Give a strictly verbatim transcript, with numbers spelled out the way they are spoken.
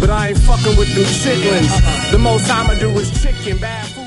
but I ain't fucking with them chitlins. The most I'ma do is chicken, bad food.